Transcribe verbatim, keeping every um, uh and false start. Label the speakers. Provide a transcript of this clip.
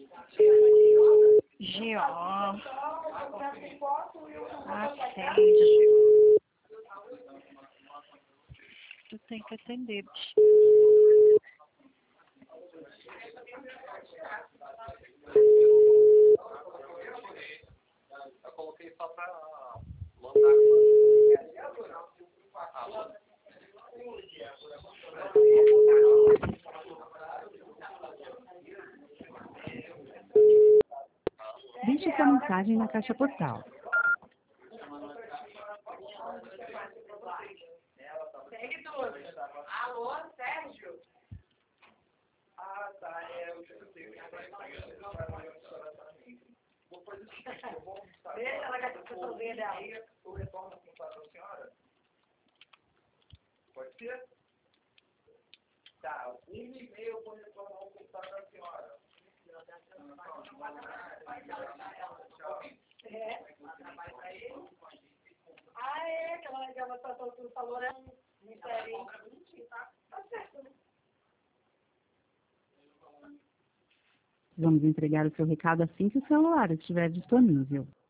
Speaker 1: Gio. Atende. Tu tem que atender.
Speaker 2: Eu coloquei só pra lotar.
Speaker 3: Deixe sua mensagem na caixa postal.
Speaker 4: Alô, Sérgio? Ah, tá, é, eu já sei. Deixa ela que eu tô vendo aí. Eu retorno a contato da senhora? Pode ser? Tá, um e meio eu vou retornar o contato da senhora. É? Trabalho pra ele? Ah, é, que ela, que ela falou, né? Mistério. Tá, tá certo.
Speaker 3: Vamos entregar o seu recado assim que o celular estiver disponível.